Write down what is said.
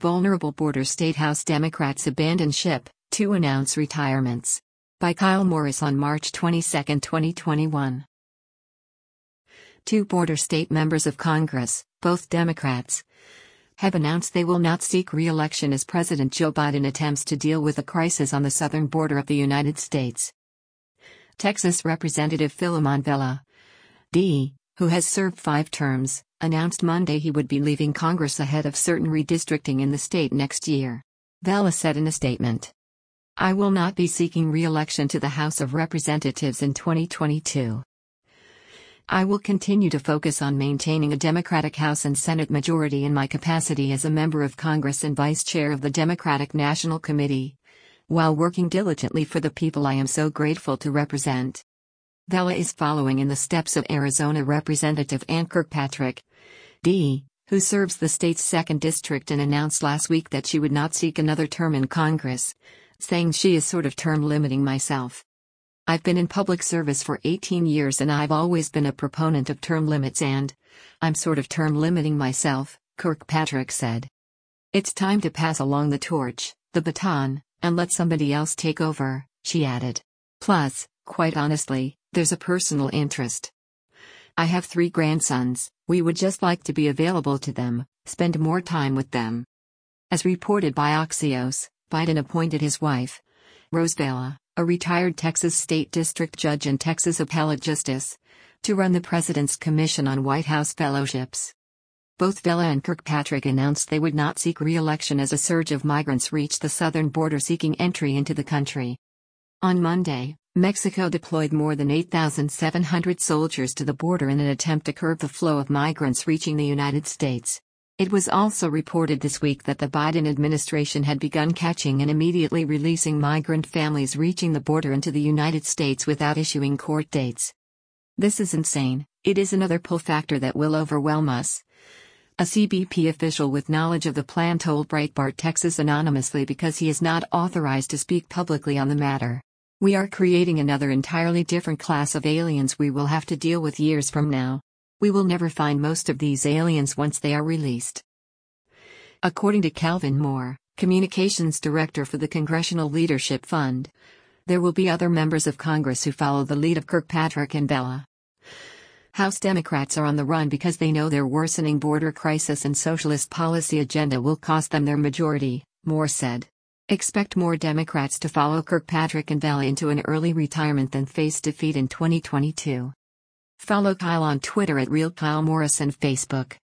Vulnerable Border State House Democrats abandon ship to announce retirements. By Kyle Morris on March 22, 2021. Two border state members of Congress, both Democrats, have announced they will not seek re-election as President Joe Biden attempts to deal with a crisis on the southern border of the United States. Texas Representative Philemon Vela, D., who has served 5 terms, announced Monday he would be leaving Congress ahead of certain redistricting in the state next year. Vela said in a statement, "I will not be seeking re-election to the House of Representatives in 2022. I will continue to focus on maintaining a Democratic House and Senate majority in my capacity as a member of Congress and Vice Chair of the Democratic National Committee, while working diligently for the people I am so grateful to represent." Vela is following in the steps of Arizona Representative Ann Kirkpatrick, D., who serves the state's 2nd District and announced last week that she would not seek another term in Congress, saying she is sort of term limiting myself. "I've been in public service for 18 years and I've always been a proponent of term limits and I'm sort of term limiting myself," Kirkpatrick said. "It's time to pass along the torch, the baton, and let somebody else take over," she added. "Plus, quite honestly, there's a personal interest. I have 3 grandsons, we would just like to be available to them, spend more time with them." As reported by Axios, Biden appointed his wife, Rose Vela, a retired Texas State District Judge and Texas Appellate Justice, to run the President's Commission on White House Fellowships. Both Vela and Kirkpatrick announced they would not seek re-election as a surge of migrants reached the southern border seeking entry into the country. On Monday, Mexico deployed more than 8,700 soldiers to the border in an attempt to curb the flow of migrants reaching the United States. It was also reported this week that the Biden administration had begun catching and immediately releasing migrant families reaching the border into the United States without issuing court dates. "This is insane. It is another pull factor that will overwhelm us," a CBP official with knowledge of the plan told Breitbart Texas anonymously because he is not authorized to speak publicly on the matter. "We are creating another entirely different class of aliens we will have to deal with years from now. We will never find most of these aliens once they are released." According to Calvin Moore, communications director for the Congressional Leadership Fund, there will be other members of Congress who follow the lead of Kirkpatrick and Vela. House Democrats are on the run because they know their worsening border crisis and socialist policy agenda will cost them their majority, Moore said. Expect more Democrats to follow Kirkpatrick and Vela into an early retirement than face defeat in 2022. Follow Kyle on Twitter @RealKyleMorris and Facebook.